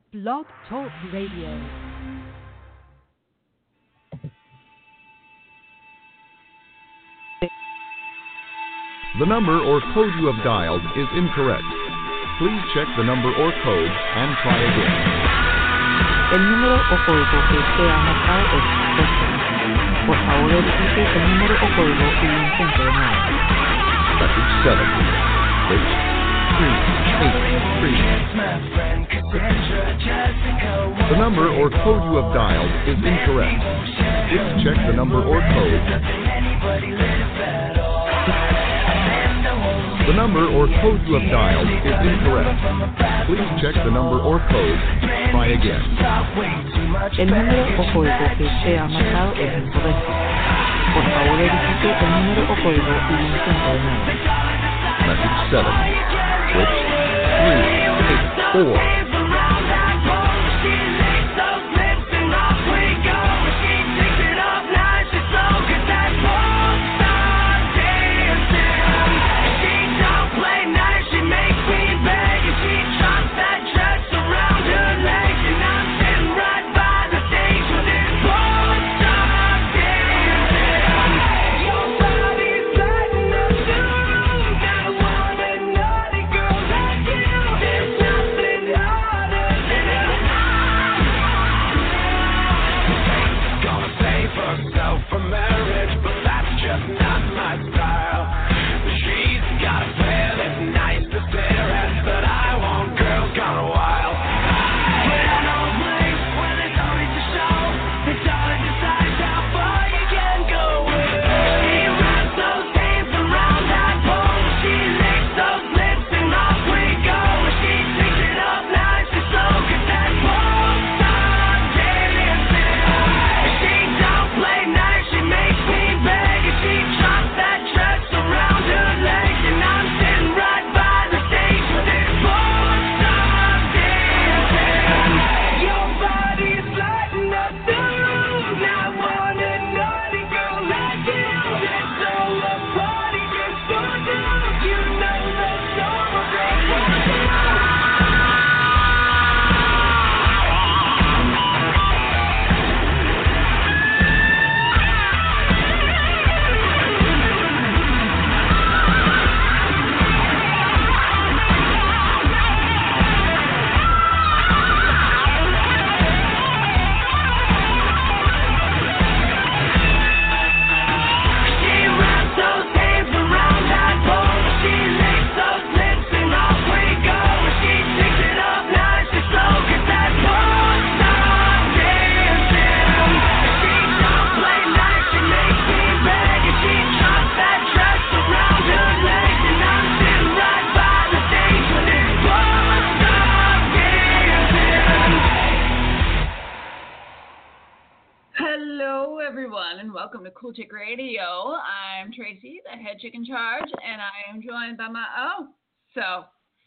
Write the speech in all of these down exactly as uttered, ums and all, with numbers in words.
Blog Talk Radio. The number or code you have dialed is incorrect. Please check the number or code and try again. El número o código que usted ha marcado es incorrecto. Por favor, verifique el número o código y lo intente de nuevo. Message seven six three eight three. The number or code you have dialed is incorrect. Please check the number or code. The number or code you have dialed is incorrect. Please check the number or code. Try again. El número o código que usted ha marcado es incorrecto. Por favor, verifique el número o código y lo intente de nuevo. Message seven six three eight four. Welcome to Cool Chick Radio. I'm Tracy, the head chick in charge, and I am joined by my oh so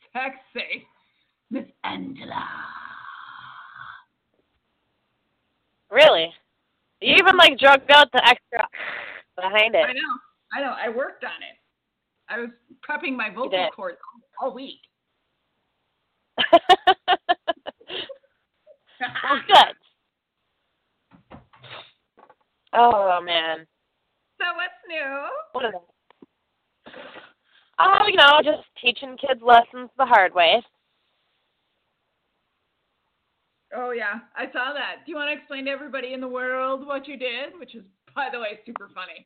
sexy Miss Angela. Really? You even like drugged out the extra behind it. I know. I know. I worked on it. I was prepping my vocal cords all week. Well, good. Oh, man. So what's new? What is it? Oh, you know, just teaching kids lessons the hard way. Oh, yeah. I saw that. Do you want to explain to everybody in the world what you did? Which is, by the way, super funny.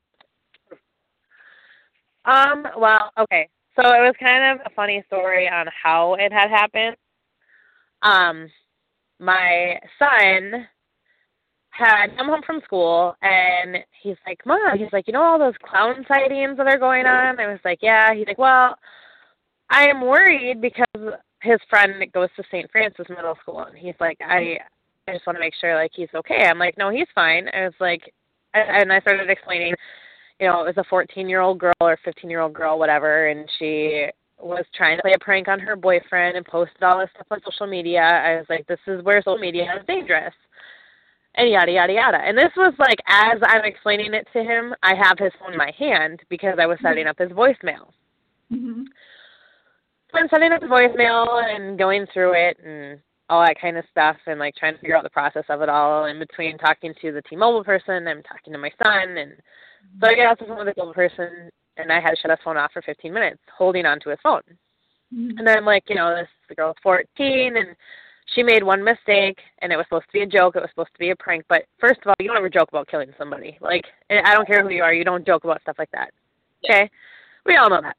Um, well, okay. So it was kind of a funny story on how it had happened. Um, my son had come home from school, and he's like, Mom, he's like, you know all those clown sightings that are going on? I was like, yeah. He's like, well, I am worried because his friend goes to Saint Francis Middle School, and he's like, I I just want to make sure, like, he's okay. I'm like, no, he's fine. I was like, and I started explaining, you know, it was a fourteen-year-old girl or fifteen-year-old girl, whatever, and she was trying to play a prank on her boyfriend and posted all this stuff on social media. I was like, this is where social media is dangerous. And yada, yada, yada. And this was like, as I'm explaining it to him, I have his phone in my hand because I was setting up his voicemail. Mm-hmm. So I'm setting up the voicemail and going through it, and all that kind of stuff, and like trying to figure out the process of it all. In between talking to the T-Mobile person, I'm talking to my son, and so I get off the phone with the T-Mobile person, and I had to shut his phone off for fifteen minutes, holding onto his phone. Mm-hmm. And then I'm like, you know, this the girl's fourteen, and she made one mistake, and it was supposed to be a joke. It was supposed to be a prank. But first of all, you don't ever joke about killing somebody. Like, I don't care who you are, you don't joke about stuff like that. Okay? We all know that.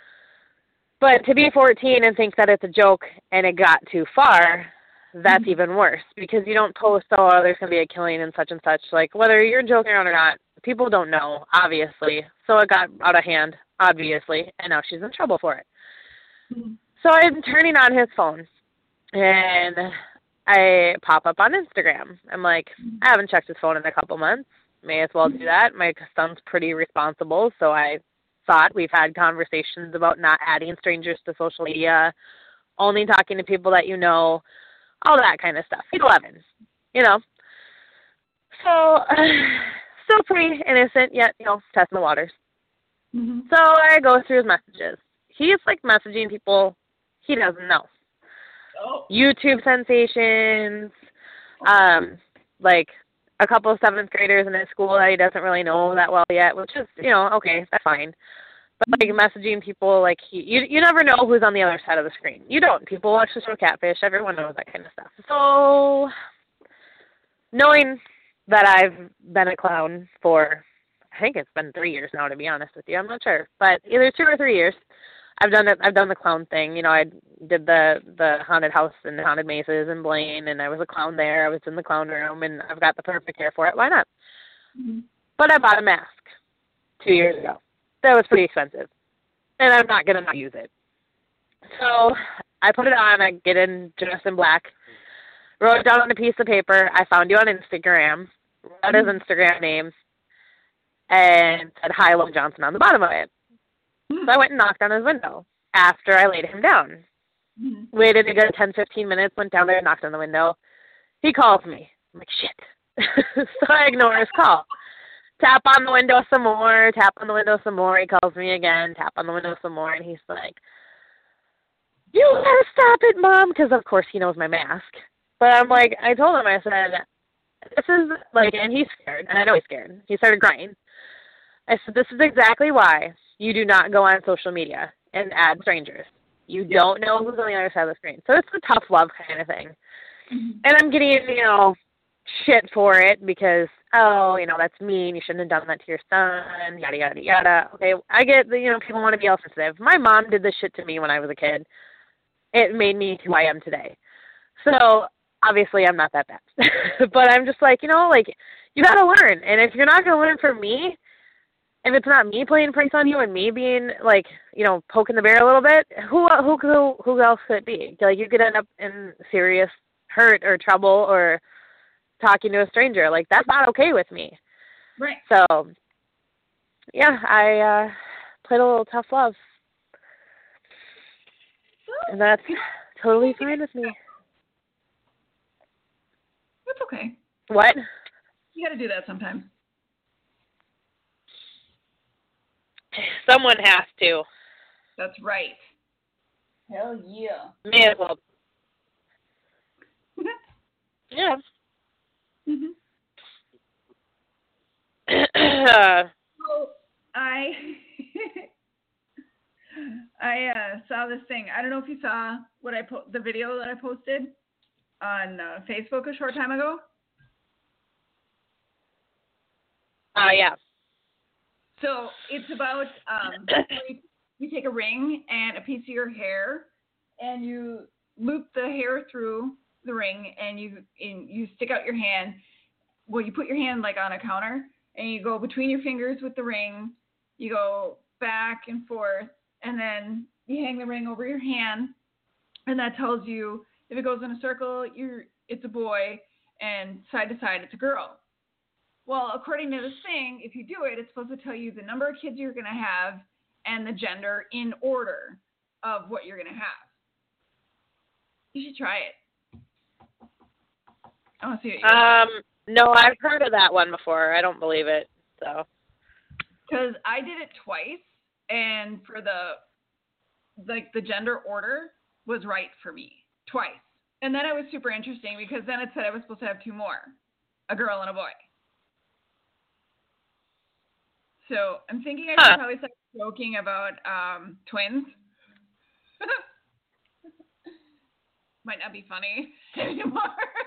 But to be fourteen and think that it's a joke and it got too far, that's mm-hmm. even worse. Because you don't post, oh, there's going to be a killing and such and such. Like, whether you're joking around or not, people don't know, obviously. So it got out of hand, obviously, and now she's in trouble for it. Mm-hmm. So I'm turning on his phone, and I pop up on Instagram. I'm like, I haven't checked his phone in a couple months. May as well do that. My son's pretty responsible, so I thought we've had conversations about not adding strangers to social media, only talking to people that you know, all that kind of stuff. He's eleven, you know. So, uh, still pretty innocent, yet, you know, testing the waters. Mm-hmm. So I go through his messages. He's, like, messaging people he doesn't know. Oh. YouTube sensations, um, like a couple of seventh graders in his school that he doesn't really know that well yet, which is, you know, okay, that's fine. But, like, messaging people, like, he, you you never know who's on the other side of the screen. You don't. People watch the show Catfish. Everyone knows that kind of stuff. So, knowing that I've been a clown for, I think it's been three years now, to be honest with you. I'm not sure. But either two or three years. I've done it. I've done the clown thing. You know, I did the the haunted house and haunted mazes in Blaine, and I was a clown there. I was in the clown room, and I've got the perfect hair for it. Why not? Mm-hmm. But I bought a mask two years ago. That was pretty expensive, and I'm not gonna not use it. So I put it on. I get in dressed in black. Wrote it down on a piece of paper. I found you on Instagram. Wrote his Instagram name, and said hi, Love Johnson on the bottom of it. So I went and knocked on his window after I laid him down. Mm-hmm. Waited a good ten, fifteen minutes, went down there, knocked on the window. He calls me. I'm like, shit. So I ignore his call. Tap on the window some more, tap on the window some more. He calls me again, tap on the window some more, and he's like, you gotta stop it, Mom, because of course he knows my mask. But I'm like, I told him, I said, this is, like, and he's scared, and I know he's scared. He started crying. I said, this is exactly why you do not go on social media and add strangers. You don't know who's on the other side of the screen. So it's a tough love kind of thing. Mm-hmm. And I'm getting, you know, shit for it because, oh, you know, that's mean. You shouldn't have done that to your son, yada, yada, yada. Okay, I get that, you know, people want to be all sensitive. My mom did this shit to me when I was a kid. It made me who I am today. So obviously I'm not that bad. But I'm just like, you know, like, you got to learn. And if you're not going to learn from me, if it's not me playing pranks on you and me being, like, you know, poking the bear a little bit, who who who, who else could it be? Like, you could end up in serious hurt or trouble or talking to a stranger. Like, that's not okay with me. Right. So, yeah, I uh, played a little tough love. And that's totally fine with me. That's okay. What? You got to do that sometimes. Someone has to. That's right. Hell yeah. May as well. Yeah. Mm-hmm. So I I uh, saw this thing. I don't know if you saw what I po- the video that I posted on uh, Facebook a short time ago. Oh, uh, yeah. So it's about um, you, you take a ring and a piece of your hair, and you loop the hair through the ring, and you and you stick out your hand. Well, you put your hand like on a counter, and you go between your fingers with the ring. You go back and forth, and then you hang the ring over your hand, and that tells you if it goes in a circle, you're it's a boy, and side to side, it's a girl. Well, according to this thing, if you do it, it's supposed to tell you the number of kids you're going to have and the gender in order of what you're going to have. You should try it. I want to see what you Um, no, I've heard of that one before. I don't believe it, so. Because I did it twice, and for the, like, the gender order was right for me. Twice. And then it was super interesting because then it said I was supposed to have two more, a girl and a boy. So I'm thinking I should Huh. probably start joking about um, twins. Might not be funny anymore.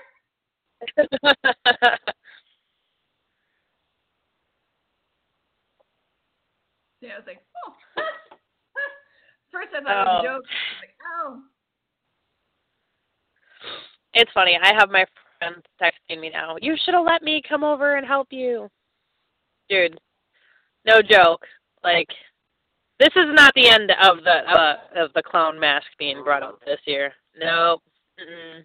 Yeah, I was like, oh. First I thought it was Oh. a joke. I was like, oh. It's funny. I have my friend texting me now. You should have let me come over and help you. Dude, no joke. Like, this is not the end of the uh, of the clown mask being brought up this year. Nope. Mm-mm.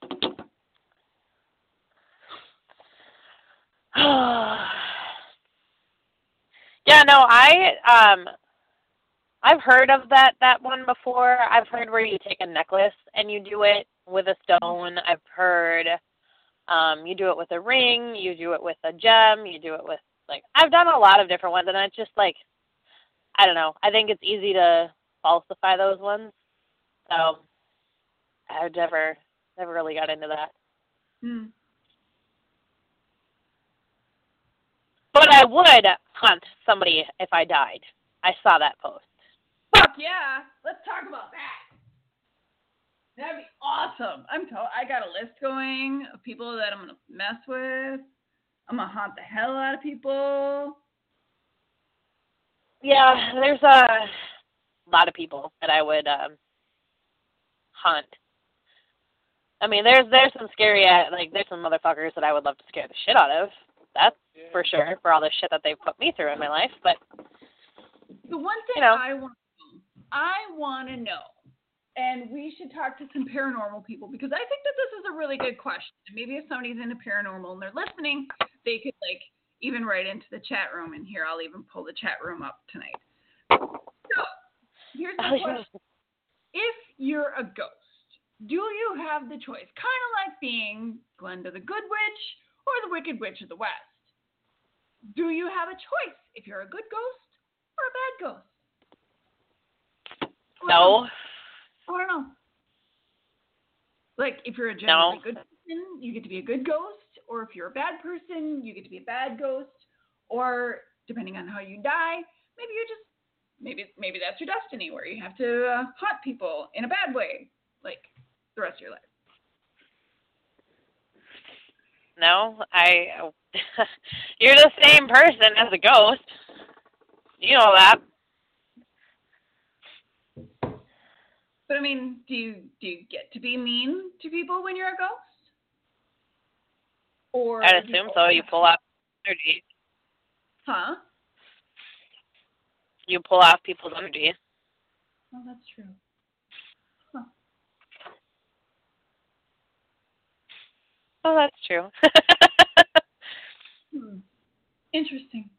Yeah, no, I um I've heard of that that one before. I've heard where you take a necklace and you do it with a stone. I've heard um you do it with a ring, you do it with a gem, you do it with like I've done a lot of different ones, and it's just like I don't know. I think it's easy to falsify those ones. So I've never never really got into that. Hmm. But I would hunt somebody if I died. I saw that post. Fuck yeah! Let's talk about that. That'd be awesome. I'm to- I got a list going of people that I'm gonna mess with. I'm gonna haunt the hell out of people. Yeah, there's a lot of people that I would um, hunt. I mean, there's there's some scary, uh, like, there's some motherfuckers that I would love to scare the shit out of. That's for sure, for all the shit that they've put me through in my life. But, The one thing you know. I want to know, I want to know, and we should talk to some paranormal people because I think that this is a really good question. And maybe if somebody's into paranormal and they're listening, they could, like, even write into the chat room. And here, I'll even pull the chat room up tonight. So, here's the Oh, question. If you're a ghost, do you have the choice? Kind of like being Glenda the Good Witch or the Wicked Witch of the West. Do you have a choice if you're a good ghost or a bad ghost? no. I don't know. Like, if you're a generally No. good person, you get to be a good ghost. Or if you're a bad person, you get to be a bad ghost. Or, depending on how you die, maybe you're just, maybe maybe that's your destiny, where you have to uh, haunt people in a bad way, like, the rest of your life. No, I, you're the same person as a ghost. You know that. But, I mean, do you, do you get to be mean to people when you're a ghost? Or I'd do you assume so. You pull off energy. Huh? You pull off people's energy. Oh, that's true. Huh. Oh, that's true. Hmm. Interesting.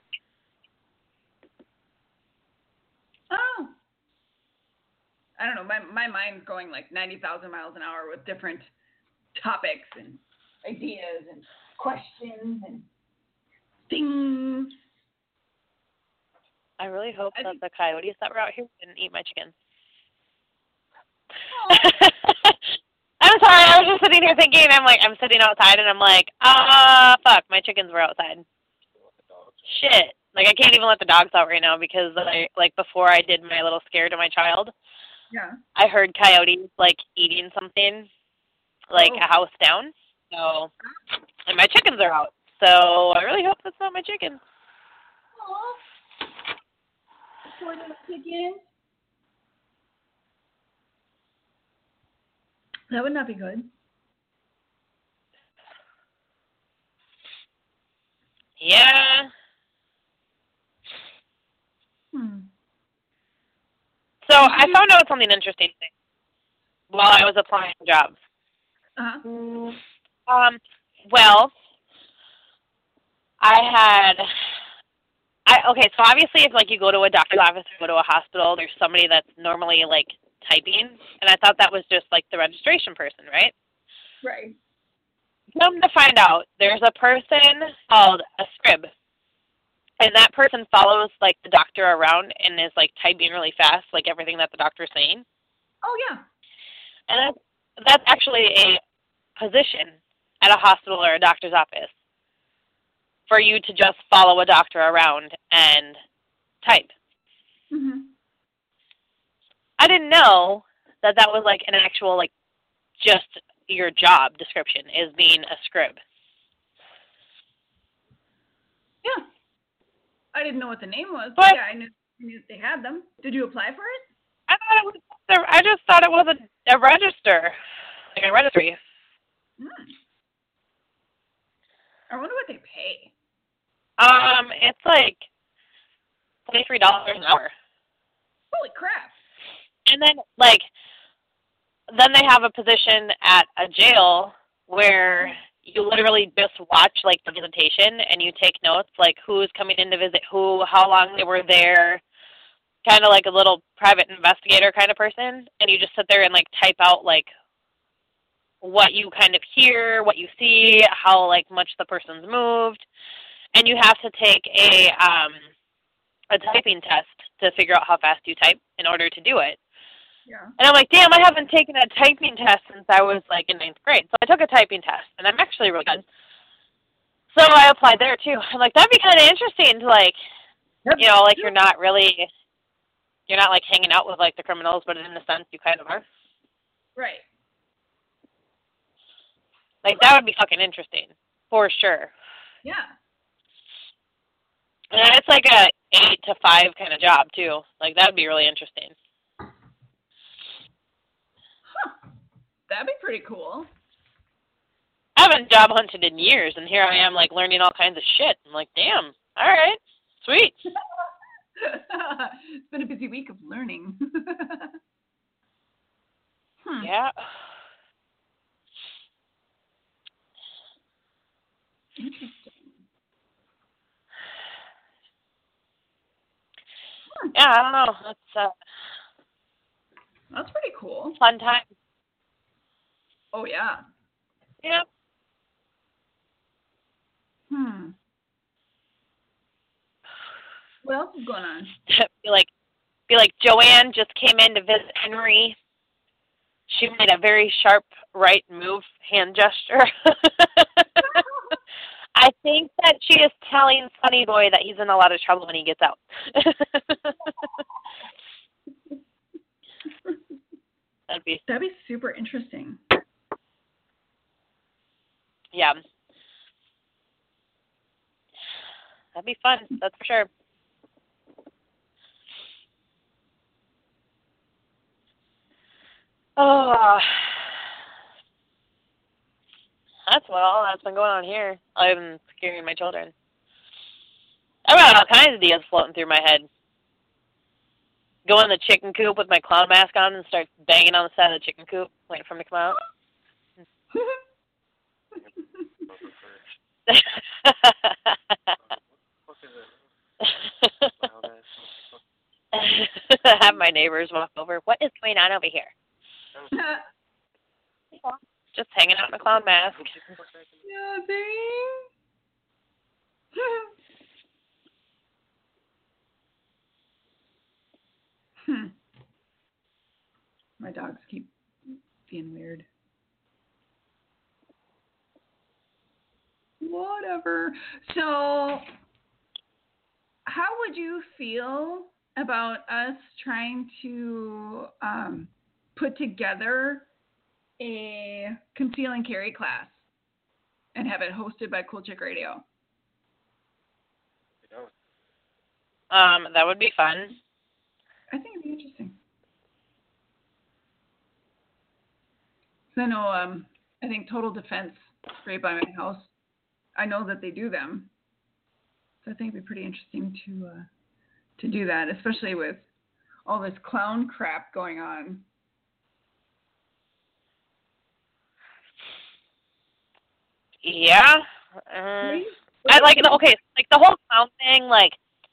Oh. I don't know. My my mind's going like ninety thousand miles an hour with different topics and ideas and questions and things. I really hope I that think- the coyotes that were out here didn't eat my chickens. Oh. I'm sorry, I was just sitting here thinking, I'm like, I'm sitting outside and I'm like, ah, fuck, my chickens were outside. Shit. Like, I can't even let the dogs out right now because, I, like, before I did my little scare to my child, Yeah. I heard coyotes, like, eating something, like, Oh. a house down. So, and my chickens are out. So, I really hope that's not my chickens. Aw. Poor little chicken. That would not be good. Yeah. Hmm. So, I found out something interesting while I was applying for jobs. Uh-huh. Um, well, I had, I okay, so obviously if, like, you go to a doctor's office or go to a hospital, there's somebody that's normally, like, typing, and I thought that was just, like, the registration person, right? Right. Come to find out, there's a person called a scrib, and that person follows, like, the doctor around and is, like, typing really fast, like, everything that the doctor's saying. Oh, yeah. And that's, that's actually a position at a hospital or a doctor's office for you to just follow a doctor around and type. Mm-hmm. I didn't know that that was like an actual, like, just your job description is being a scribe. Yeah. I didn't know what the name was, but but yeah, I knew, I knew they had them. Did you apply for it? I thought it was. I just thought it was a, a register, like a registry. Hmm. I wonder what they pay. Um, it's like twenty-three dollars an hour. Holy crap! And then, like, then they have a position at a jail where you literally just watch, like, the visitation and you take notes, like who's coming in to visit who, how long they were there, kind of like a little private investigator kind of person, and you just sit there and, like, type out, like, what you kind of hear, what you see, how, like, much the person's moved, and you have to take a um, a typing test to figure out how fast you type in order to do it. Yeah. And I'm like, damn, I haven't taken a typing test since I was, like, in ninth grade. So I took a typing test, and I'm actually really good. So I applied there, too. I'm like, that'd be kind of interesting to, like, yep. you know, like, you're not really, you're not, like, hanging out with, like, the criminals, but in a sense you kind of are. Right. Like, that would be fucking interesting, for sure. Yeah. And it's like a eight to five kind of job, too. Like, that would be really interesting. Huh. That'd be pretty cool. I haven't job hunted in years, and here I am, like, learning all kinds of shit. I'm like, damn, all right, sweet. It's been a busy week of learning. hmm. Yeah. Interesting. Yeah, I don't know. That's uh, That's pretty cool. Fun time. Oh yeah. Yeah. Hmm. What else is going on? Be like, be like Joanne just came in to visit Henry. She made a very sharp right move hand gesture. I think that she is telling Sonny Boy that he's in a lot of trouble when he gets out. That'd be That'd be super interesting. Yeah. That'd be fun, that's for sure. Oh, that's what all that's been going on here. I'm scaring my children. I've got all kinds of ideas floating through my head. Go in the chicken coop with my clown mask on and start banging on the side of the chicken coop, waiting for him to come out. Have my neighbors walk over. What is going on over here? Just hanging out in a clown mask. Yeah, hmm. My dogs keep being weird. Whatever. So, how would you feel about us trying to um, put together a conceal and carry class and have it hosted by Cool Chick Radio? Um, that would be fun. I think it'd be interesting. So I know, um, I think Total Defense is right by my house. I know that they do them. So I think it'd be pretty interesting to uh, to do that, especially with all this clown crap going on. Yeah. Uh, I like okay, like the whole clown thing, like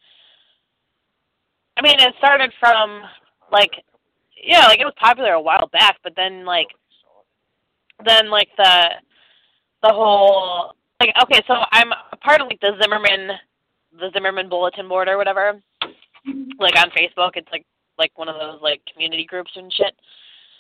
I mean it started from like yeah, like it was popular a while back, but then like then like the the whole like okay, so I'm a part of like the Zimmerman the Zimmerman bulletin board or whatever. Like on Facebook, it's like like one of those like community groups and shit.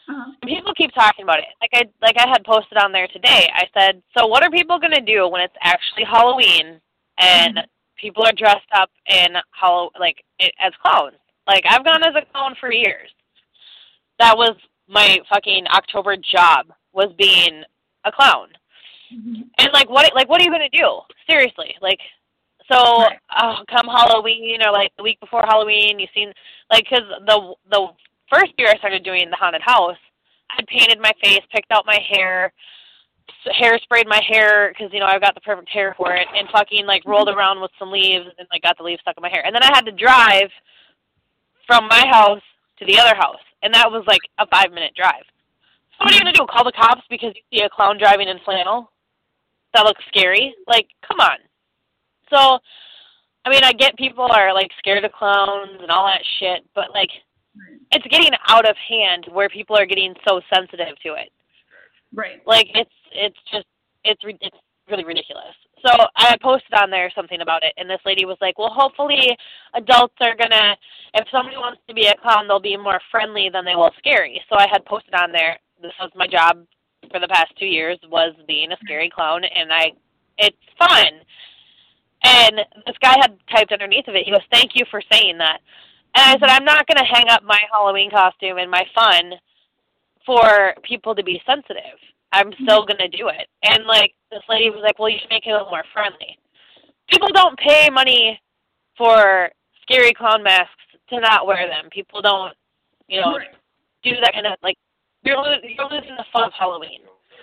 Uh-huh. And people keep talking about it. Like I like I had posted on there today. I said, so what are people going to do when it's actually Halloween and mm-hmm. people are dressed up in Hall like as clowns? Like I've gone as a clown for years. That was my fucking October job, was being a clown. Mm-hmm. And like what like what are you going to do? Seriously, like. So, right. oh, come Halloween or like the week before Halloween, you've seen, like, because the the first year I started doing the haunted house, I painted my face, picked out my hair, hairsprayed my hair because, you know, I've got the perfect hair for it, and fucking, like, rolled around with some leaves and, like, got the leaves stuck in my hair. And then I had to drive from my house to the other house, and that was, like, a five-minute drive. So what are you going to do, call the cops because you see a clown driving in flannel? That looks scary? Like, come on. So, I mean, I get people are, like, scared of clowns and all that shit, but, like, it's getting out of hand where people are getting so sensitive to it. Right. Like, it's it's just, it's it's really ridiculous. So I posted on there something about it, and this lady was like, well, hopefully adults are going to, if somebody wants to be a clown, they'll be more friendly than they will scary. So I had posted on there, this was my job for the past two years, was being a scary clown, and I, it's fun. And this guy had typed underneath of it, he goes, thank you for saying that. And I said, I'm not going to hang up my Halloween costume and my fun for people to be sensitive. I'm still going to do it. And, like, this lady was like, well, you should make it a little more friendly. People don't pay money for scary clown masks to not wear them. People don't, you know, do that kind of, like, you're, you're losing the fun of Halloween.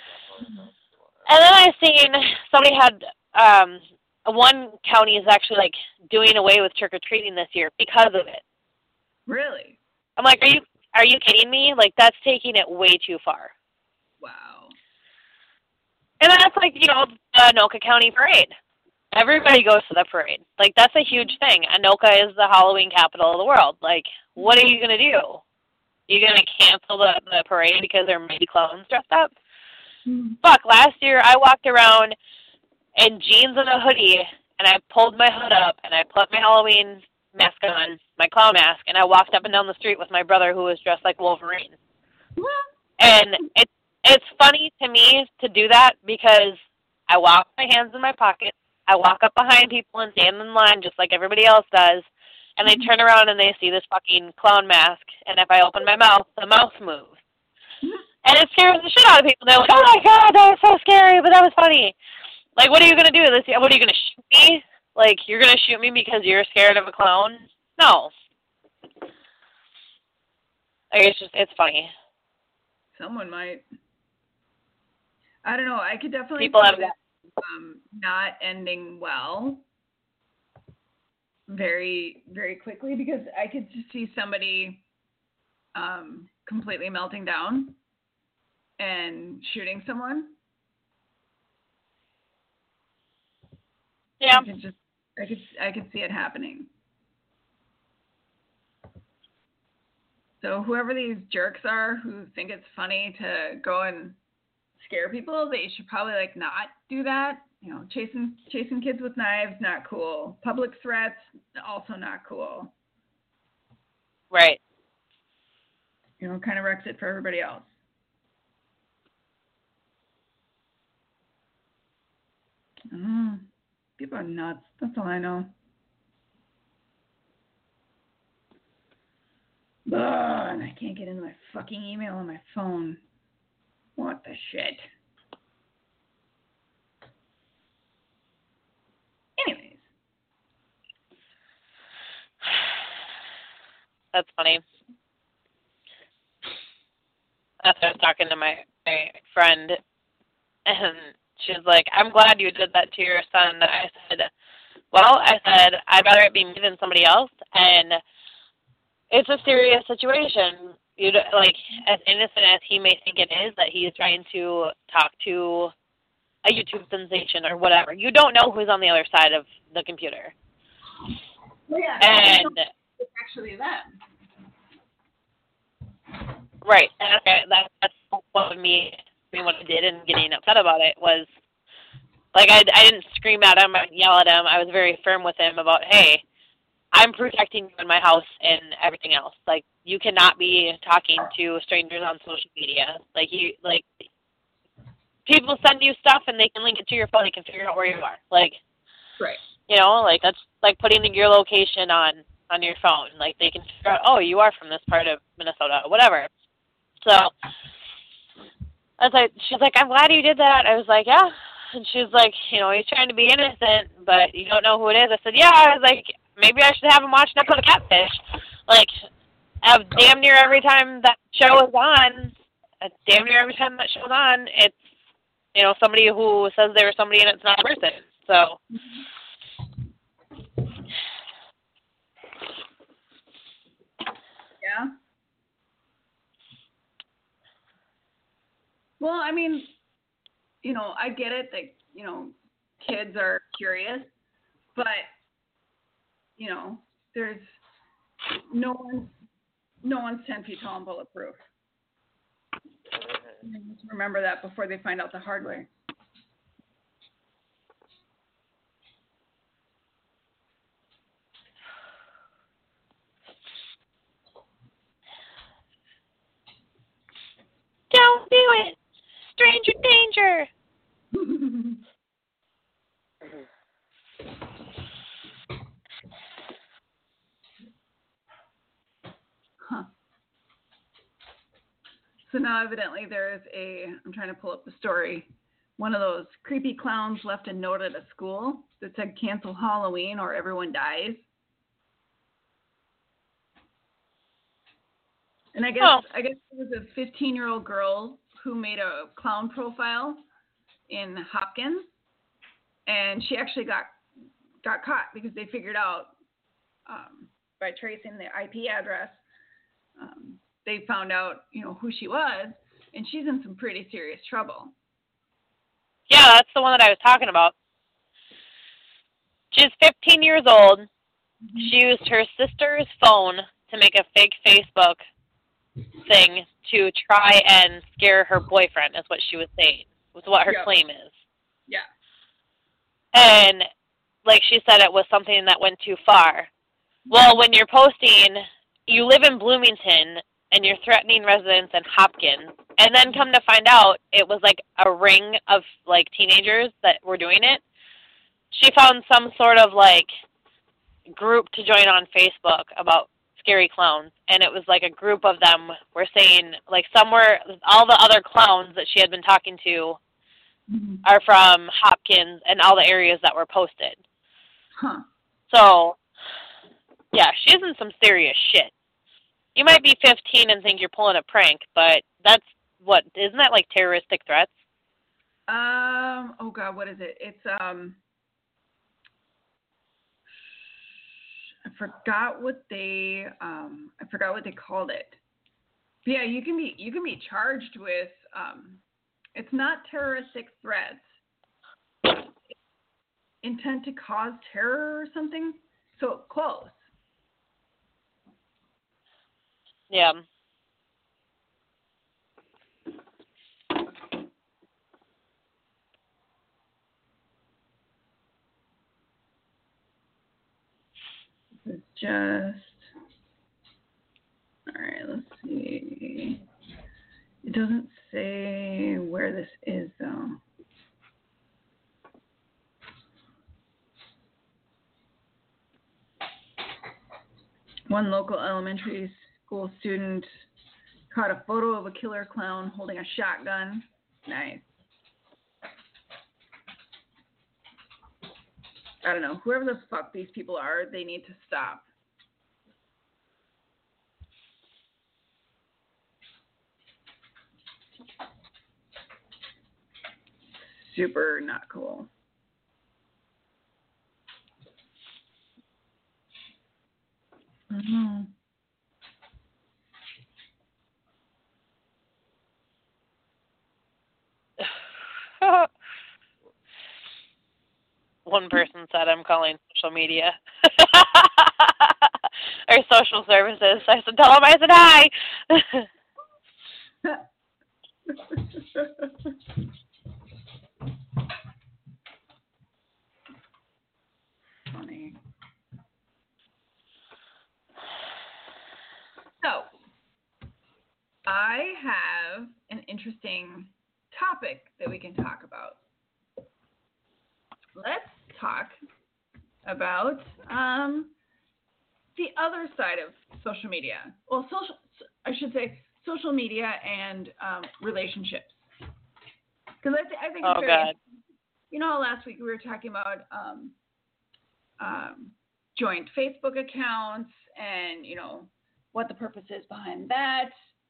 And then I seen somebody had, um, one county is actually, like, doing away with trick-or-treating this year because of it. Really? I'm like, are you are you kidding me? Like, that's taking it way too far. Wow. And that's like, you know, the Anoka County Parade. Everybody goes to the parade. Like, that's a huge thing. Anoka is the Halloween capital of the world. Like, what are you going to do? You going to cancel the, the parade because there may be clowns dressed up? Mm-hmm. Fuck, last year I walked around in jeans and a hoodie, and I pulled my hood up, and I put my Halloween mask on, my clown mask, and I walked up and down the street with my brother who was dressed like Wolverine. And it's it's funny to me to do that because I walk my hands in my pockets, I walk up behind people and stand in line just like everybody else does, and they turn around and they see this fucking clown mask, and if I open my mouth, the mouth moves. And it scares the shit out of people. They're like, oh my god, that was so scary, but that was funny. Like, what are you going to do this year? What are you going to shoot me? Like, you're going to shoot me because you're scared of a clown? No. Like, it's just, it's funny. Someone might. I don't know. I could definitely People see have that um, not ending well very, very quickly because I could just see somebody um, completely melting down and shooting someone. Yeah. I could just, I could, I could see it happening. So whoever these jerks are who think it's funny to go and scare people, they should probably like not do that. You know, chasing chasing kids with knives, not cool. Public threats, also not cool. Right. You know, kind of wrecks it for everybody else. Mm. People are nuts. That's all I know. Ugh, and I can't get into my fucking email on my phone. What the shit? Anyways. That's funny. After I was talking to my, my friend, and she was like, I'm glad you did that to your son. I said, well, I said, I'd rather it be me than somebody else. And it's a serious situation. You like, as innocent as he may think it is, that he's trying to talk to a YouTube sensation or whatever. You don't know who's on the other side of the computer. Well, yeah, and it's actually them. Right. And okay, that, that's what me, I mean, what I did and getting upset about it was, like, I, I didn't scream at him, I didn't yell at him. I was very firm with him about, hey, I'm protecting you in my house and everything else. Like, you cannot be talking to strangers on social media. Like you, like people send you stuff and they can link it to your phone. They can figure out where you are. Like, right. You know, like that's like putting your location on on your phone. Like they can figure out, oh, you are from this part of Minnesota, or whatever. So I was like, she's like, I'm glad you did that. I was like, yeah. And she's like, you know, he's trying to be innocent, but you don't know who it is. I said, yeah. I was like, maybe I should have him watch an episode of Catfish. Like, uh, damn near every time that show is on, uh, damn near every time that show's on, it's, you know, somebody who says they were somebody and it's not a person. So. Yeah. Well, I mean, you know, I get it that, you know, kids are curious, but, you know, there's no one, no one's ten feet tall and bulletproof. You need to remember that before they find out the hard way. Don't do it! Stranger danger! Huh. So now evidently there is a, I'm trying to pull up the story, one of those creepy clowns left a note at a school that said cancel Halloween or everyone dies. And I guess Oh. I guess it was a fifteen-year-old girl who made a clown profile in Hopkins, and she actually got got caught because they figured out um, by tracing the I P address. Um, they found out, you know, who she was, and she's in some pretty serious trouble. Yeah, that's the one that I was talking about. She's fifteen years old. Mm-hmm. She used her sister's phone to make a fake Facebook thing to try and scare her boyfriend, is what she was saying, was what her yep. claim is. Yeah. And like she said, it was something that went too far. Well, when you're posting, you live in Bloomington, and you're threatening residents in Hopkins, and then come to find out it was like a ring of like teenagers that were doing it. She found some sort of like group to join on Facebook about scary clowns, and it was like a group of them were saying like somewhere all the other clowns that she had been talking to mm-hmm. are from Hopkins and all the areas that were posted. Huh. So, yeah, she's in some serious shit. You might be fifteen and think you're pulling a prank, but that's what, isn't that like terroristic threats? Um, oh God, what is it? It's, um, I forgot what they, um, I forgot what they called it. But yeah, you can be, you can be charged with, um, it's not terroristic threats. It's intent to cause terror or something. So close. Yeah. It's just, all right, let's see. It doesn't say where this is, though. One local elementary school student caught a photo of a killer clown holding a shotgun. Nice. I don't know. Whoever the fuck these people are, they need to stop. Super not cool. I don't know. One person said, I'm calling social media. Or social services. I said, tell them I said hi. Funny. So, interesting topic that we can talk about. Let's talk about um, the other side of social media. Well, social, I should say social media and um, relationships. Because I, th- I think it's oh, very God. You know, last week we were talking about um, um, joint Facebook accounts and, you know, what the purpose is behind that.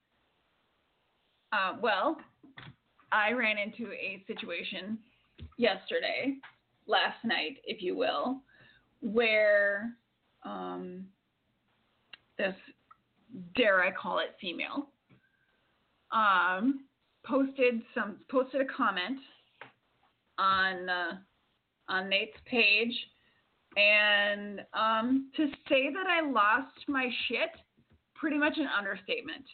Uh, well, I ran into a situation yesterday, last night, if you will, where um, this, dare I call it, female, um, posted some posted a comment on uh, on Nate's page, and um, to say that I lost my shit, pretty much an understatement.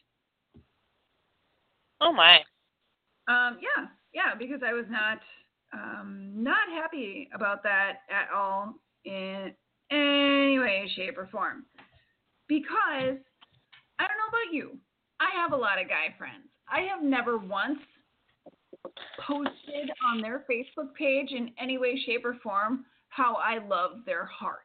Oh my. Um, yeah, yeah, because I was not um, not happy about that at all in any way, shape, or form. Because I don't know about you, I have a lot of guy friends. I have never once posted on their Facebook page in any way, shape, or form how I love their heart.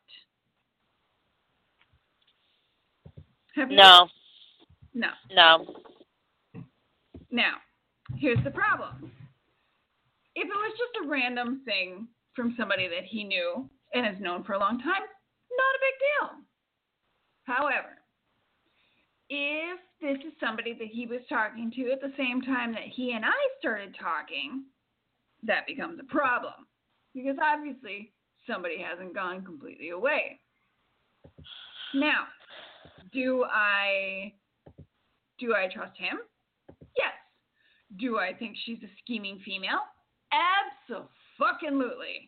Have you? No. No. No. Now, here's the problem. If it was just a random thing from somebody that he knew and has known for a long time, not a big deal. However, if this is somebody that he was talking to at the same time that he and I started talking, that becomes a problem. Because obviously, somebody hasn't gone completely away. Now, do I do I trust him? Yes. Do I think she's a scheming female? Abso-fucking-lutely.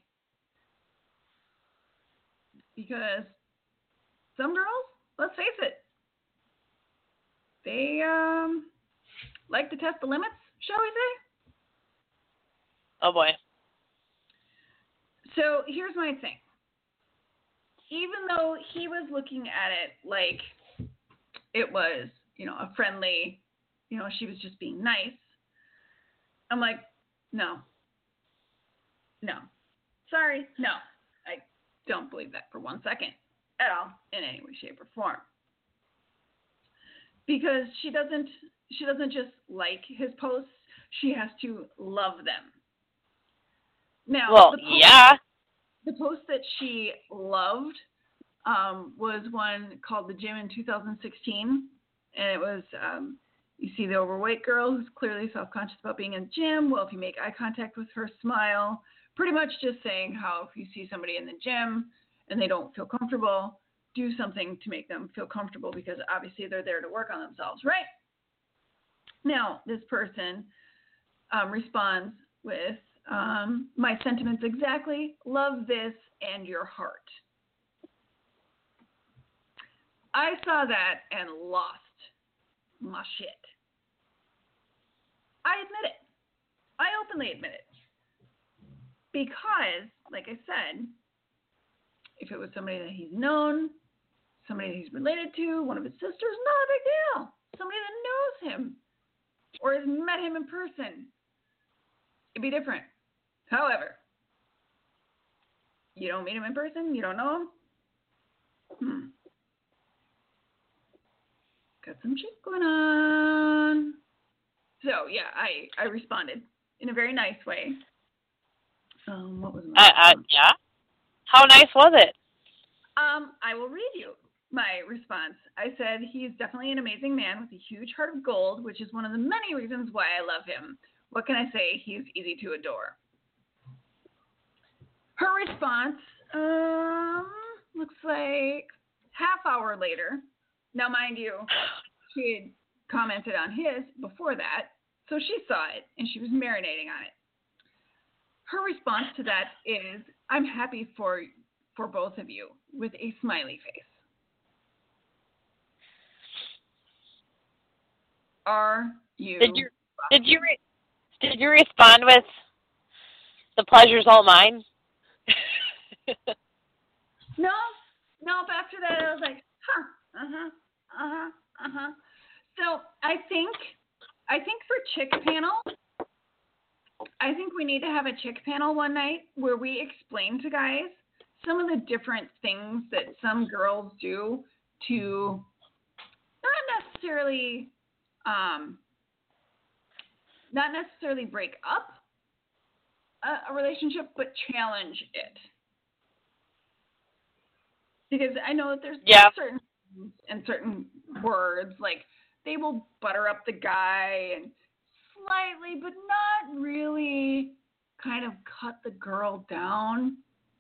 Because some girls, let's face it, they um like to test the limits, shall we say? Oh boy. So here's my thing. Even though he was looking at it like it was, you know, a friendly, you know, she was just being nice, I'm like, no. No. Sorry, no. I don't believe that for one second at all, in any way, shape, or form. Because she doesn't she doesn't just like his posts, she has to love them. Now, well, the post, yeah. the post that she loved um, was one called The Gym in two thousand sixteen, and it was, um, you see the overweight girl who's clearly self-conscious about being in the gym. Well, if you make eye contact with her, smile. Pretty much just saying how if you see somebody in the gym and they don't feel comfortable, do something to make them feel comfortable, because obviously they're there to work on themselves, right? Now, this person um, responds with, um, my sentiments exactly, love this and your heart. I saw that and lost my shit. I admit it. I openly admit it. Because, like I said, if it was somebody that he's known, somebody that he's related to, one of his sisters, not a big deal. Somebody that knows him or has met him in person, it'd be different. However, you don't meet him in person, you don't know him, hmm. Got some shit going on. So, yeah, I, I responded in a very nice way. Um, what was my Uh, uh, yeah? How nice was it? Um, I will read you my response. I said, he's definitely an amazing man with a huge heart of gold, which is one of the many reasons why I love him. What can I say? He's easy to adore. Her response, um, looks like half hour later. Now, mind you, she had commented on his before that, so she saw it, and she was marinating on it. Her response to that is, I'm happy for for both of you, with a smiley face. Are you? Did you did you re- did you respond with, the pleasure's all mine? No, no. After that, I was like, huh, uh huh, uh huh, uh huh. So I think I think for chick panel, I think we need to have a chick panel one night where we explain to guys some of the different things that some girls do to not necessarily, um, not necessarily break up a, a relationship, but challenge it. Because I know that there's yeah. certain and certain words, like they will butter up the guy and slightly, but not really kind of cut the girl down.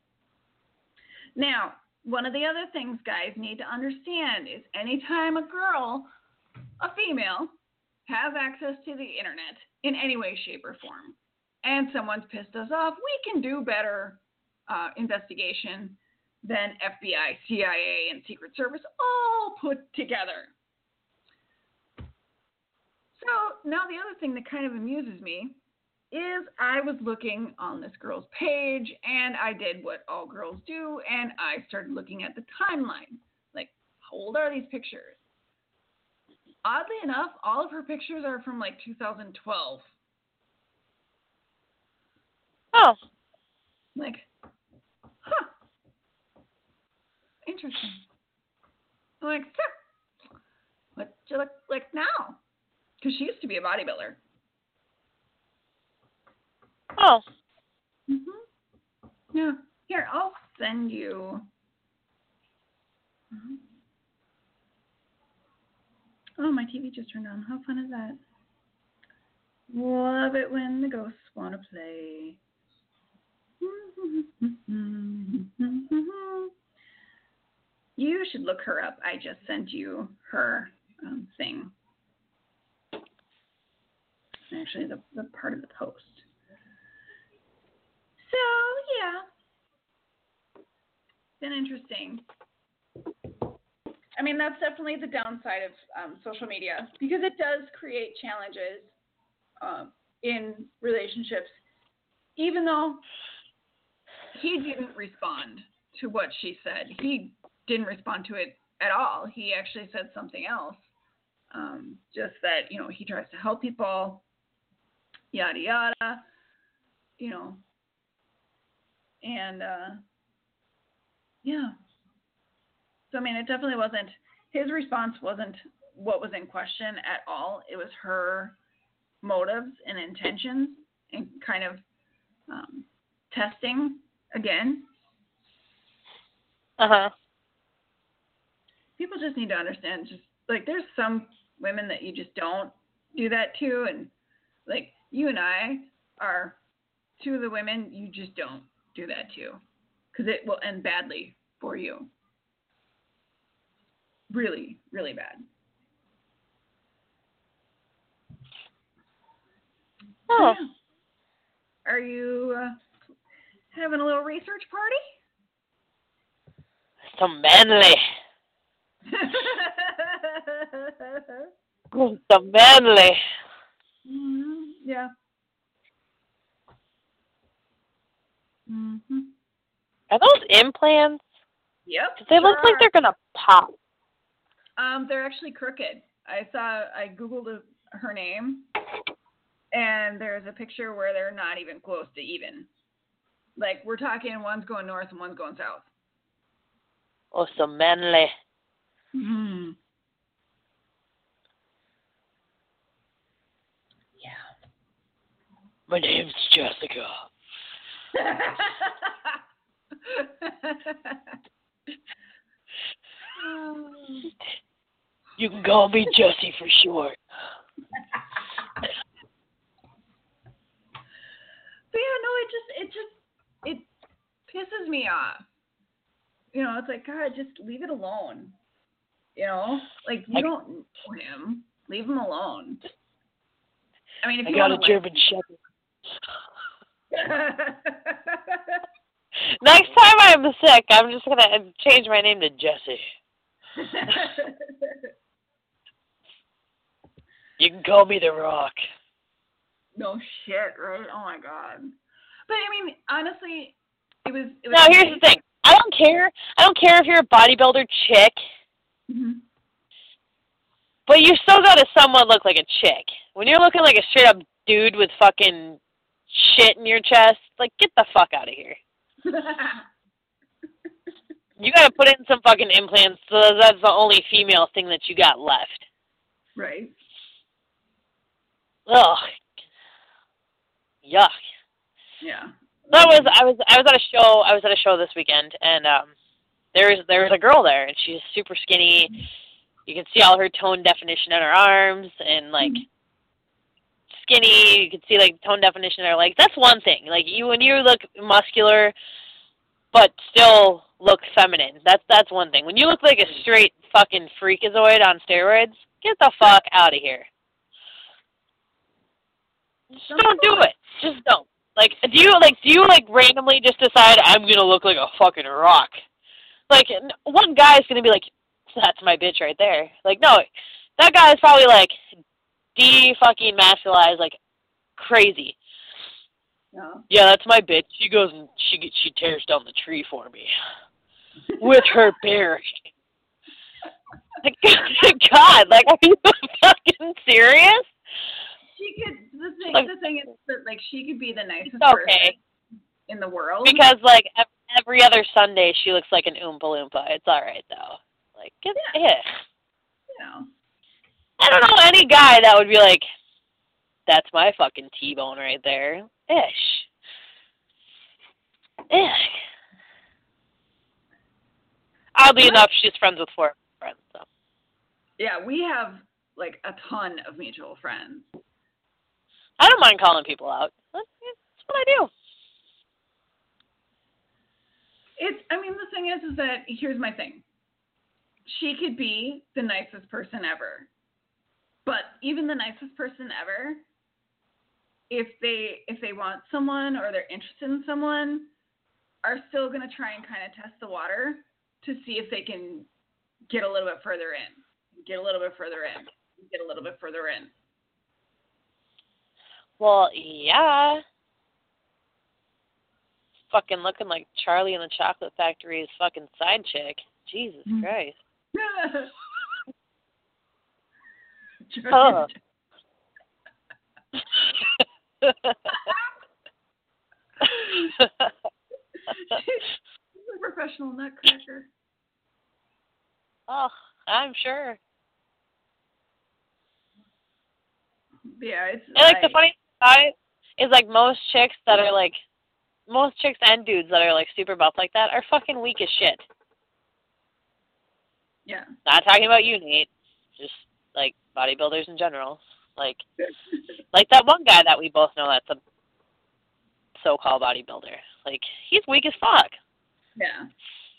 Now, one of the other things guys need to understand is anytime a girl, a female, has access to the internet in any way, shape, or form, and someone's pissed us off, we can do better uh, investigation than F B I, C I A, and Secret Service all put together. So now the other thing that kind of amuses me is I was looking on this girl's page, and I did what all girls do, and I started looking at the timeline. Like, how old are these pictures? Oddly enough, all of her pictures are from like two thousand twelve. Oh. Like, huh. Interesting. I'm like, huh. What do you look like now? Because she used to be a bodybuilder. Oh. Mhm. Yeah. Here, I'll send you. Mhm. Oh, my T V just turned on. How fun is that? Love it when the ghosts want to play. You should look her up. I just sent you her um, thing. Actually, the, the part of the post. So, yeah. Been interesting. I mean, that's definitely the downside of um, social media, because it does create challenges um, in relationships, even though he didn't respond to what she said. He didn't respond to it at all. He actually said something else. Um, just that, you know, he tries to help people, yada, yada, you know. And, uh, yeah. So, I mean, it definitely wasn't, his response wasn't what was in question at all. It was her motives and intentions and kind of um, testing again. Uh-huh. People just need to understand, just, like, there's some women that you just don't do that to, and, like, you and I are two of the women you just don't do that to, because it will end badly for you. Really, really bad. Oh. So, yeah. Are you uh, having a little research party? So manly. So manly. Mm-hmm. Yeah. Mm-hmm. Are those implants? Yep. They sure look like are. they're gonna pop. Um, they're actually crooked. I saw, I googled a, her name, and there's a picture where they're not even close to even. Like, we're talking one's going north and one's going south. Oh, so manly. Mm-hmm. Yeah. My name's Jessica. You can call me Jessie for short. But yeah, no, it just, it just, it pisses me off. You know, it's like, God, just leave it alone. You know, like, you I, don't know him. Leave him alone. I mean, if I you got want a to German Shepherd. Next time I'm sick, I'm just going to change my name to Jessie. You can call me The Rock. No shit, right? Oh, my God. But, I mean, honestly, it was... It was now, here's the thing. I don't care. I don't care if you're a bodybuilder chick. Mm-hmm. But you still got to somewhat look like a chick. when you're looking like a straight up dude with fucking shit in your chest, like, get the fuck out of here. You gotta put in some fucking implants, so that's the only female thing that you got left. Right. Ugh. Yuck. Yeah. That was I was I was at a show I was at a show this weekend, and um there's there was a girl there, and she's super skinny. You can see all her tone definition in her arms, and like skinny. You can see like tone definition in her legs. That's one thing. Like you when you look muscular, but still look feminine. That's that's one thing. When you look like a straight fucking freakazoid on steroids, get the fuck out of here. Just don't do it. Just don't. Like, do you like do you like randomly just decide I'm gonna look like a fucking rock? Like, one guy's gonna be like, that's my bitch right there. Like, no, that guy is probably like de fucking masculized like crazy. No. Yeah, that's my bitch. She goes and she she tears down the tree for me with her bare. Like, God, like, are you fucking serious? She could. The thing, like, the thing is that like she could be the nicest okay. person in the world. Because like every other Sunday she looks like an Oompa Loompa. It's all right though. Like, get yeah. yeah. You know. I don't know any guy that would be like, that's my fucking T-bone right there. Ish. Ish. Oddly enough, she's friends with four friends. So. Yeah, we have like a ton of mutual friends. I don't mind calling people out. That's, that's what I do. It's. I mean, the thing is, is that here's my thing. She could be the nicest person ever, but even the nicest person ever, if they if they want someone or they're interested in someone, are still gonna try and kind of test the water to see if they can get a little bit further in, get a little bit further in, get a little bit further in. Well, yeah. Fucking looking like Charlie in the Chocolate Factory's fucking side chick. Jesus mm. Christ. Oh. She's a professional nutcracker. Oh, I'm sure. Yeah, it's. And like I, the funny thing about it is like most chicks that are like, most chicks and dudes that are like super buff like that are fucking weak as shit. Yeah. Not talking about you, Nate. Just like bodybuilders in general. Like, like that one guy that we both know that's a so-called bodybuilder. Like, he's weak as fuck. Yeah.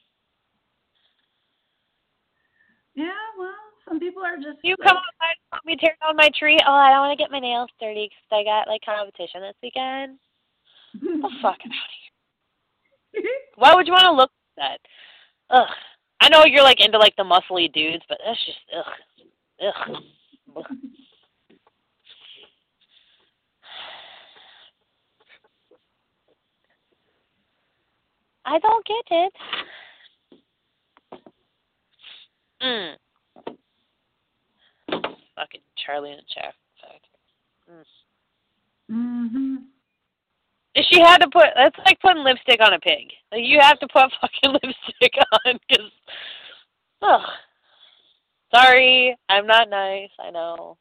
Yeah, well, some people are just... You like, come outside and help me tear down my tree? Oh, I don't want to get my nails dirty because I got, like, competition this weekend. Get the fuck out of here. Why would you want to look like that? Ugh. I know you're, like, into, like, the muscly dudes, but that's just, ugh. Ugh. I don't get it. Mm. Fucking Charlie and the Chocolate Factory. Mm. Mm-hmm. If she had to put, that's like putting lipstick on a pig. Like, you have to put fucking lipstick on, because, ugh. Sorry, I'm not nice, I know.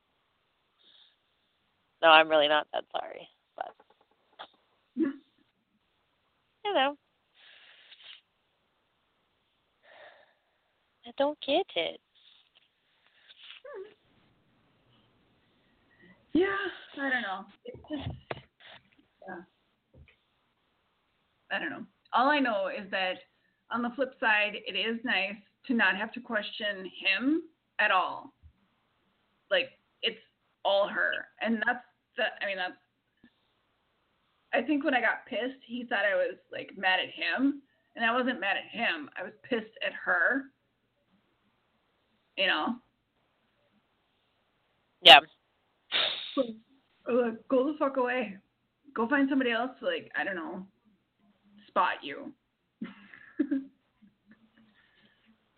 No, I'm really not that sorry, but, you know. I don't get it. Yeah, I don't know. It's just, yeah. I don't know. All I know is that on the flip side, it is nice to not have to question him at all. Like, it's all her. And that's, the, I mean, that's, I think when I got pissed, he thought I was, like, mad at him. And I wasn't mad at him. I was pissed at her. You know? Yeah. Uh, go the fuck away. Go find somebody else to, like, I don't know, spot you.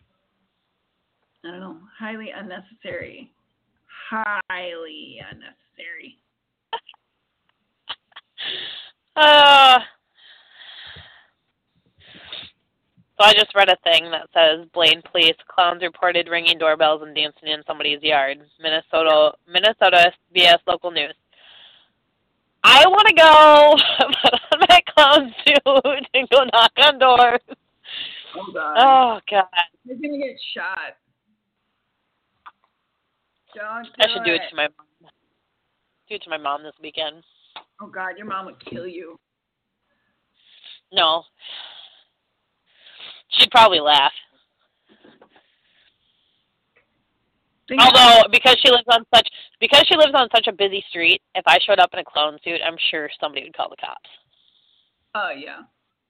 I don't know. Highly unnecessary. Highly unnecessary. Uh, so I just read a thing that says Blaine police clowns reported ringing doorbells and dancing in somebody's yard. Minnesota, Minnesota C B S local news. I want to go put on my clown suit and go knock on doors. Oh God. Oh God. You're gonna get shot. Don't do I should do it it to my mom. Do it to my mom this weekend. Oh God, your mom would kill you. No. She'd probably laugh. Think Although, because she lives on such because she lives on such a busy street, if I showed up in a clown suit, I'm sure somebody would call the cops. Oh yeah.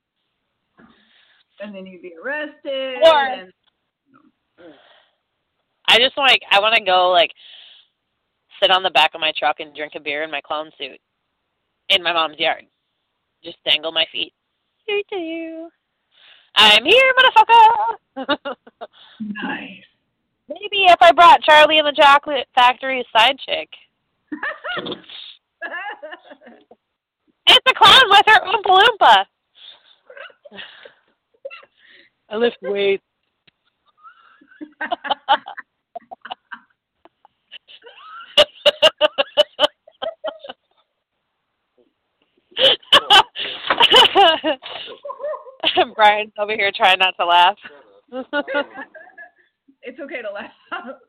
And then you'd be arrested. Or and, I just like I want to go like sit on the back of my truck and drink a beer in my clown suit in my mom's yard. Just dangle my feet. I'm here, motherfucker. Nice. Maybe if I brought Charlie and the Chocolate Factory's side chick. It's a clown with her Oompa Loompa. I lift weights. Brian's over here trying not to laugh. It's okay to laugh.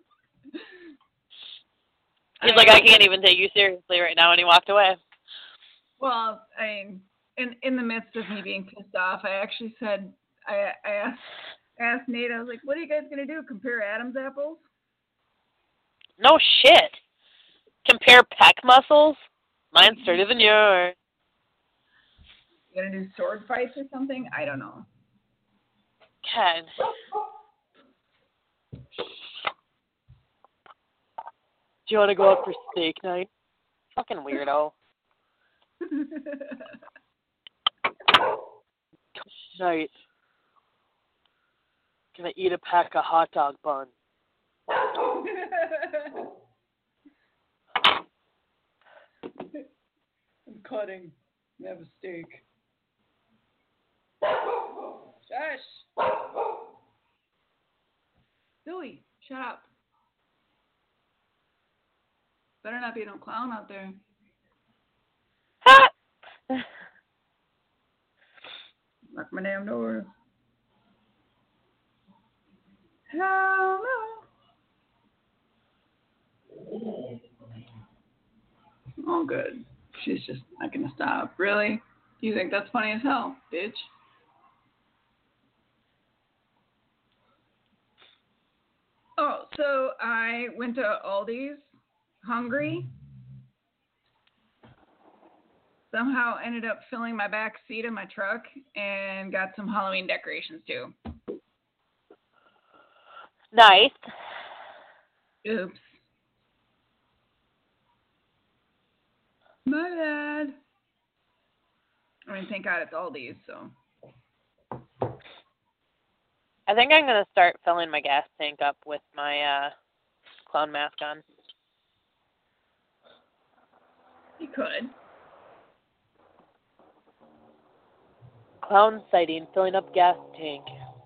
He's I, like, I can't even take you seriously right now, and he walked away. Well, I mean, in in the midst of me being pissed off, I actually said, I, I asked, asked Nate, I was like, what are you guys going to do, compare Adam's apples? No shit. Compare pec muscles? Mine's sturdier than yours. You going to do sword fights or something? I don't know. God. Do you want to go out for steak night? Fucking weirdo. Night. Gonna eat a pack of hot dog buns. I'm cutting. I have a steak. Shush. Billy, shut up. Better not be no clown out there. Lock my damn doors. Hell no. Oh, good. She's just not gonna stop. Really? You think that's funny as hell, bitch? Oh, so I went to Aldi's hungry. Somehow ended up filling my back seat of my truck and got some Halloween decorations too. Nice. Oops. My bad. I mean, thank God it's Aldi's, so. I think I'm going to start filling my gas tank up with my uh, clown mask on. You could. Clown sighting, filling up gas tank.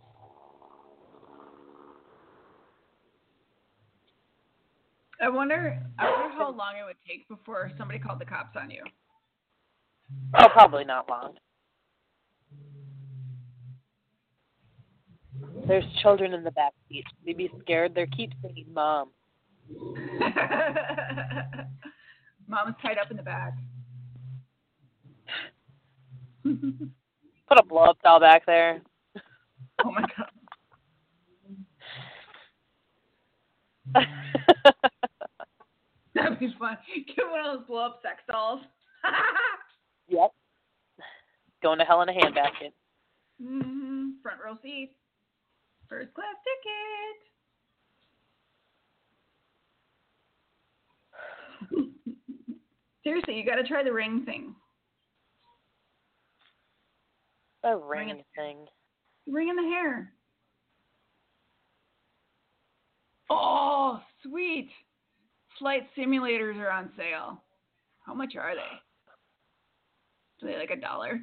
I wonder, I wonder how long it would take before somebody called the cops on you. Oh, probably not long. There's children in the back seat. They'd be scared. They keep saying, Mom. Mom's tied up in the back. Put a blow-up doll back there. Oh, my God. That'd be fun. Get one of those blow-up sex dolls. Yep. Going to hell in a handbasket. Mm-hmm. Front row seat. First class ticket. Seriously, you got to try the ring thing. The ring, ring thing. Ring in the hair. Oh, sweet. Flight simulators are on sale. How much are they? Are they like a dollar?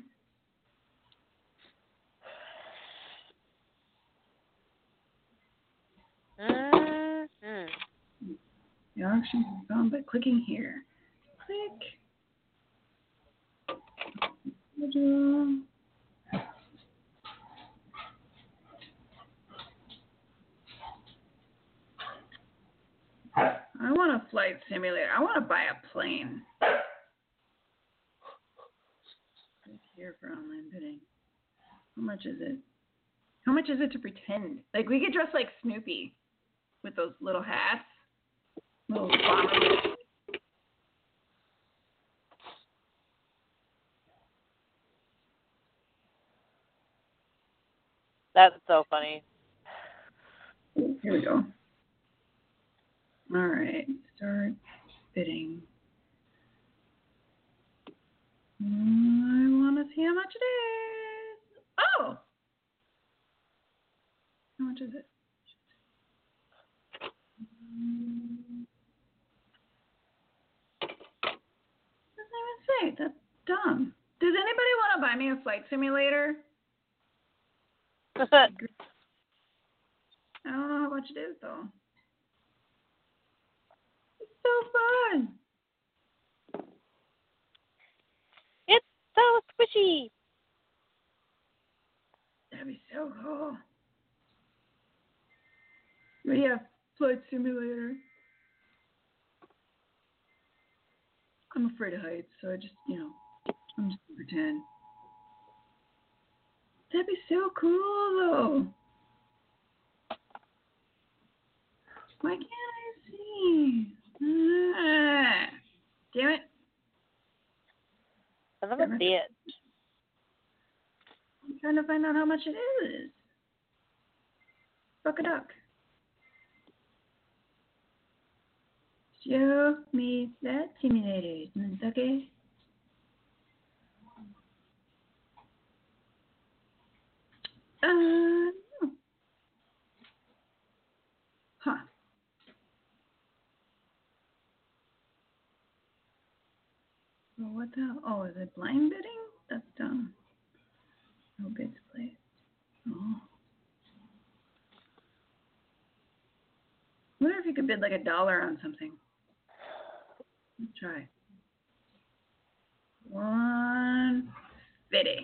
Mm-hmm. The auction is found by clicking here. Click. I want a flight simulator. I want to buy a plane. Click here for online bidding. How much is it? How much is it to pretend? Like, we could dress like Snoopy with those little hats. Little bombers. That's so funny. Here we go. All right. Start bidding. I want to see how much it is. Oh! How much is it? Doesn't even say. That's dumb. Does anybody want to buy me a flight simulator? I don't know how much it is, though. It's so fun. It's so squishy. That'd be so cool. But yeah, flight simulator. I'm afraid of heights, so I just, you know, I'm just gonna pretend. That'd be so cool, though. Why can't I see? Ah, damn it. I never see it. I'm trying to find out how much it is. Fuck a duck. Show me that simulator, okay? Uh, no. Huh. Well, what the hell? Oh, is it blind bidding? That's dumb. No bids placed. Oh. I wonder if you could bid like a dollar on something. Let's try. One fifty.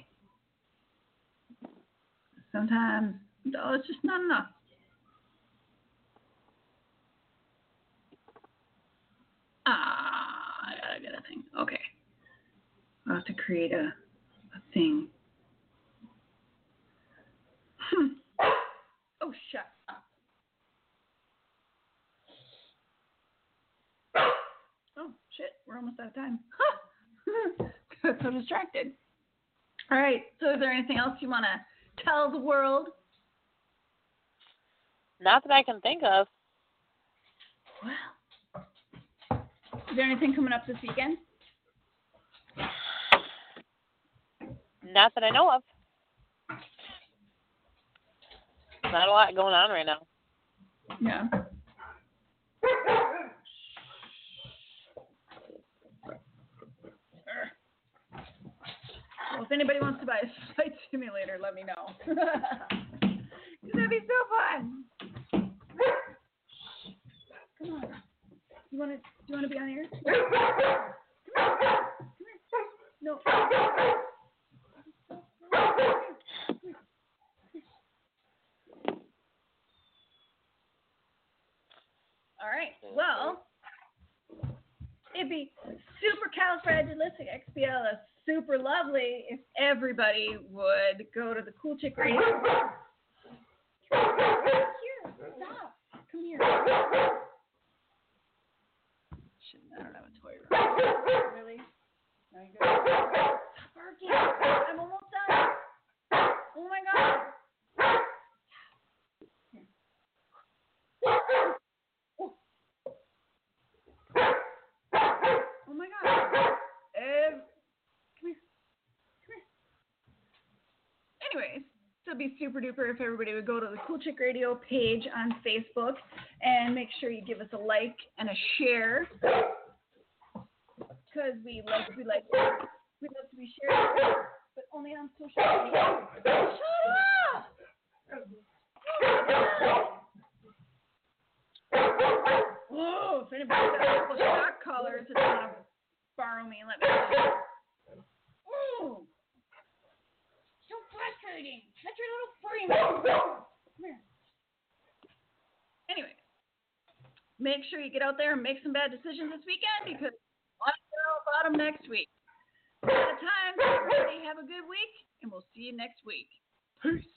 Sometimes a dollar's just not enough. Ah, I gotta get a thing. Okay. I'll have to create a, a thing. Hmm. Oh, shut up. Oh, shit. We're almost out of time. Got so distracted. All right. So is there anything else you want to tell the world? Not that I can think of. Well, is there anything coming up this weekend? Not that I know of. Not a lot going on right now. Yeah. Well, if anybody wants to buy a flight simulator, let me know. That'd be so fun. Come on. You want to? Do you want to be on air? Come here. Come here. No. All right. Well, it'd be supercalifragilisticexpialidocious, super lovely if everybody would go to the Cool Chick Radio. Here, stop. Come here. Shit, I don't have a toy room. Really? No, you go. Stop barking. I'm almost done. Oh my god. Here. Oh my god. Ev- come here. Come here. Anyways, so it'd be super duper if everybody would go to the Cool Chick Radio page on Facebook and make sure you give us a like and a share. Because because we like we like we love to be shared, but only on social media. Shut up! Whoa! If anybody's got a couple shock collars and want to borrow me, let me know. Ooh! So frustrating. Shut your little furry mouth. Come here. Anyway, make sure you get out there and make some bad decisions this weekend because we'll know about them next week. At a time, everybody have a good week, and we'll see you next week. Peace.